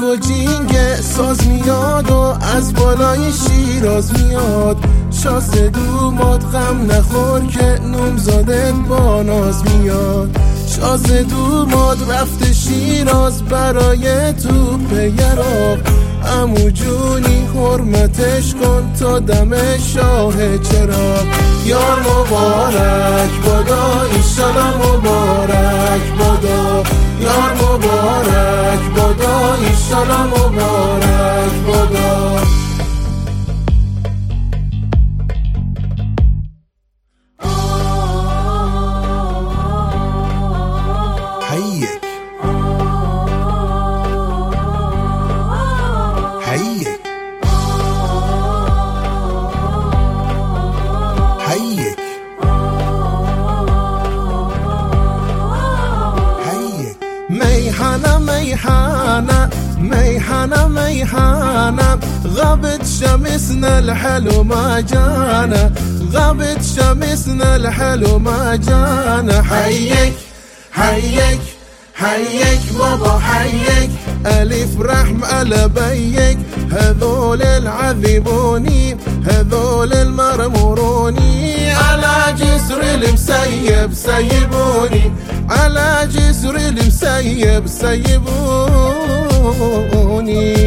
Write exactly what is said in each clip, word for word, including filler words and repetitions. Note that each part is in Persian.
و جینگ ساز میاد و از بالای شیراز میاد. شازده دوماد غم نخور که نومزادت با ناز میاد. شازده دوماد رفته شیراز برای توپ یراق. عمو جونی حرمتش کن تا دم شاه چراغ. یار مبارک بادا ایشالا مبارک بادا. یار مبارک بادا ایشالا مبارک بادا. حیک حیک حیک حیک. میحنه میحنه میحنه میحنه غابت شمسنا الحلو ما جانا. غابت شمسنا الحلو ما جانا. حيك حيك حيك بابا حيك. ألف رحم على بيك. هذول العذبوني هذول المرموروني. على جسر المسيب سيبوني. على جسر المسيب سيبوني.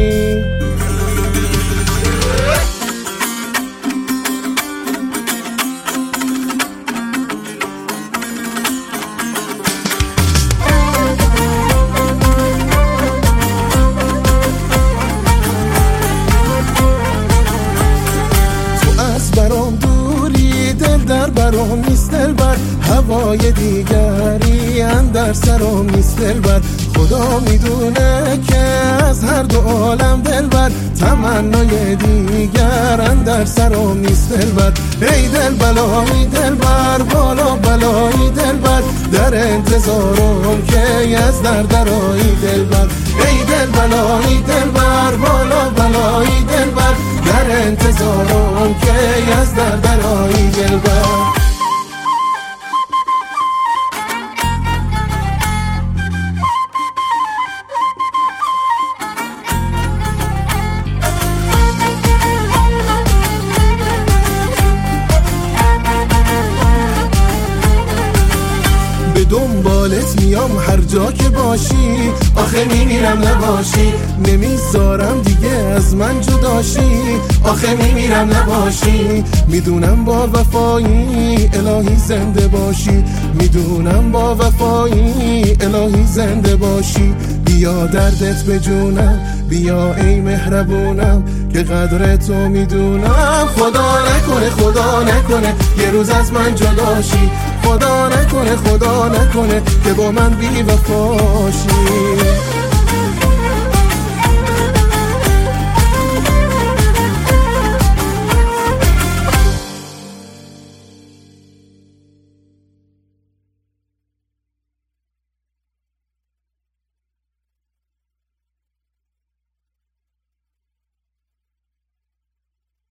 برام دوری دل در برام نیست دلبر. هوای دیگری اندر سرام نیست دلبر. خدا میدونه که از هر دو عالم دلبر. تمنای دیگر اندر سرام نیست دلبر. ای دل بلای دلبر بالا بلای دلبر. در انتظارم که از در درایی دلبر. ای دل بلای دلبر بالا بلای دلبر. در انتظارم که از در درایی دلبر. به دنبالت میام هر جا که باشی. آخه میمیرم نباشی. نمیذارم دیگه از من جداشی. آخه میمیرم نباشی. میدونم با وفایی الهی زنده باشی. میدونم با وفایی الهی زنده باشی. بیا دردت به جونم بیا ای مهربونم که قدر تو میدونم. خدا نکنه خدا نکنه یه روز از من جداشی. خدا نکنه خدا نکنه که با من بی وفاشی.